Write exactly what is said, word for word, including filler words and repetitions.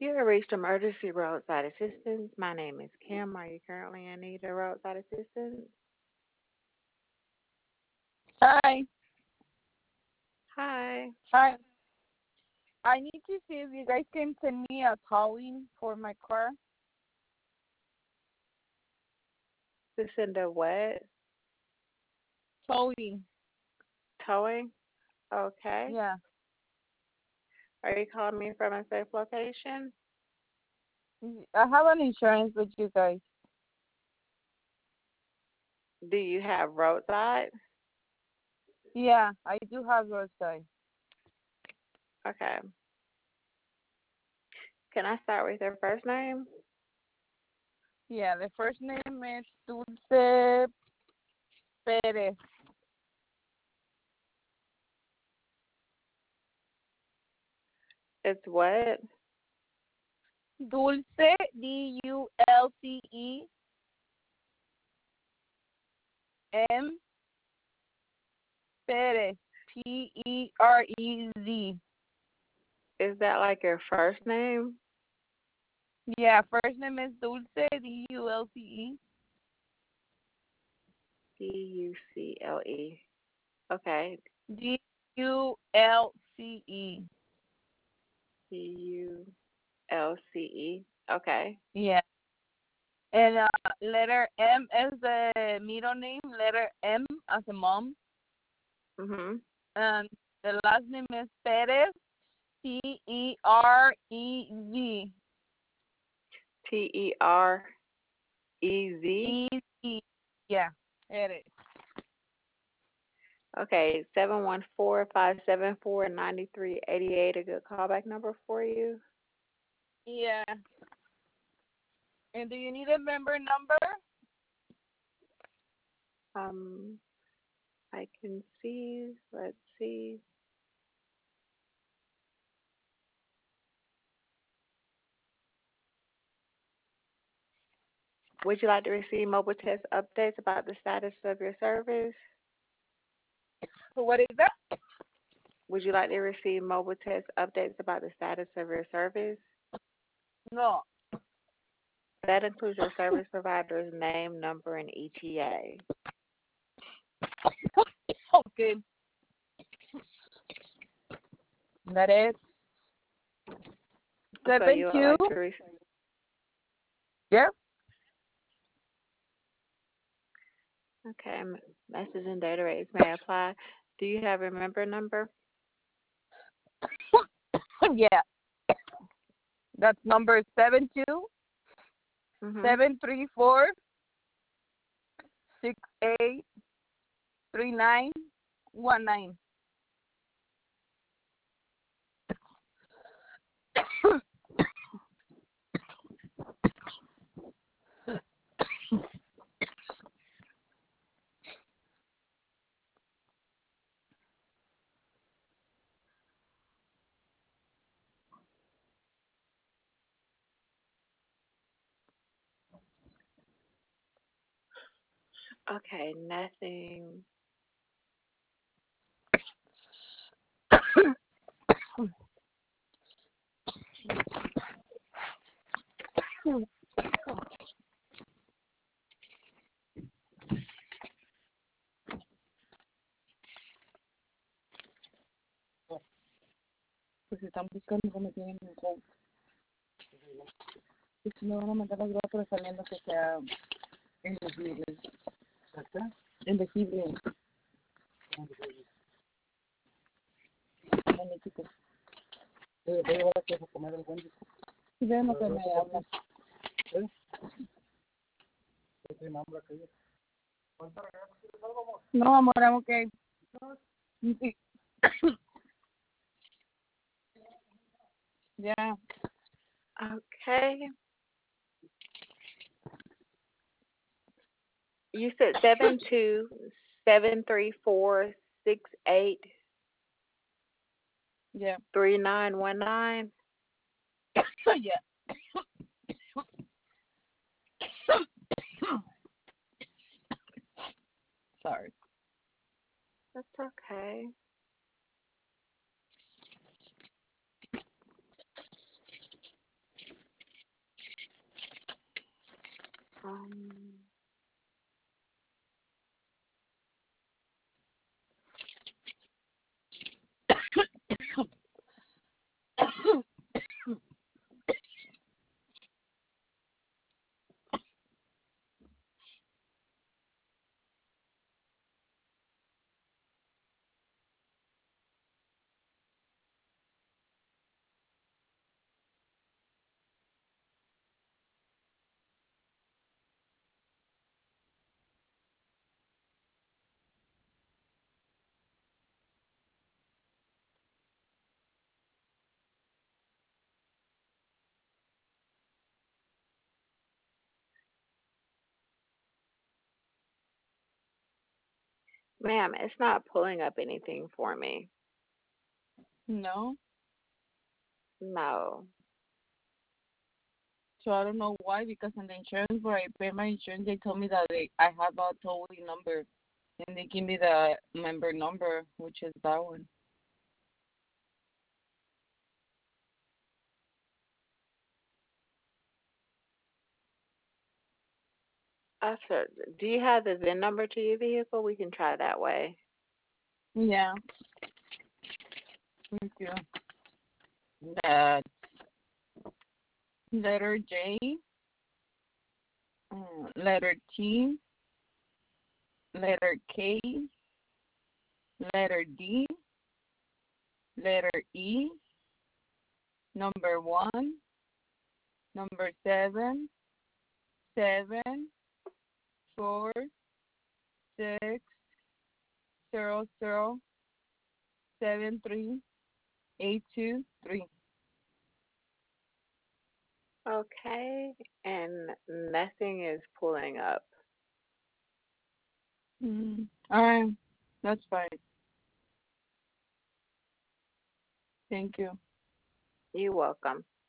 You have reached emergency roadside assistance. My name is Kim. Are you currently in need of roadside assistance? Hi. Hi. Hi. I need to see if you guys can send me a towing for my car. To send a what? Towing. Towing? Okay. Yeah. Are you calling me from a safe location? I have an insurance with you guys. Do you have roadside? Yeah, I do have roadside. Okay. Can I start with your first name? Yeah, the first name is Dulce Perez. It's what? Dulce, D U L C E M Perez, P E R E Z. Is that like your first name? Yeah, first name is Dulce, D U L C E. D U C L E. Okay. D U L C E. D U L C E. Okay. Yeah. And uh, letter M as the middle name, letter M as a mom. Mhm. And the last name is Perez, P E R E Z. T E R E Z. E Z. Yeah, it is. Okay, seven one four five seven four ninety three eighty eight. A good callback number for you. Yeah. And do you need a member number? Um, I can see. Let's see. Would you like to receive mobile test updates about the status of your service? So what is that? Would you like to receive mobile test updates about the status of your service? No. That includes your service provider's name, number, and E T A. Okay. That is So seven you would two. like to receive. Yeah. Okay, m- message and data rates may apply. Do you have a member number? Yeah. That's number seven two Mhm. seven three four six eight three nine one nine. Okay, nothing. Pues están buscando cómo tienen un home. Y si no van a mandar las grúas saliendo que sea elegible. ¿Acá? Elegible. Magnífico. Eh, voy a llevar aquí a comer el buen. Si ven lo que me hablas. ¿Eh? ¿Qué tiene hambre aquello? No, amor, I'm okay. Sí. Yeah. Okay. You said seven two seven three four six eight Yeah. three nine one nine. Yeah. Sorry. That's okay. Um, Ma'am, it's not pulling up anything for me. No. No. So I don't know why, because in the insurance where I pay my insurance, they told me that they, I have a towing number, and they give me the member number, which is that one. I said, do you have the V I N number to your vehicle? We can try that way. Yeah, thank you. That letter J, uh, letter T, letter K, letter D, letter E, number one, number seven, seven, four, six, zero, zero, seven, three, eight, two, three. Okay, and nothing is pulling up. Mm. All right, that's fine. Thank you. You're welcome.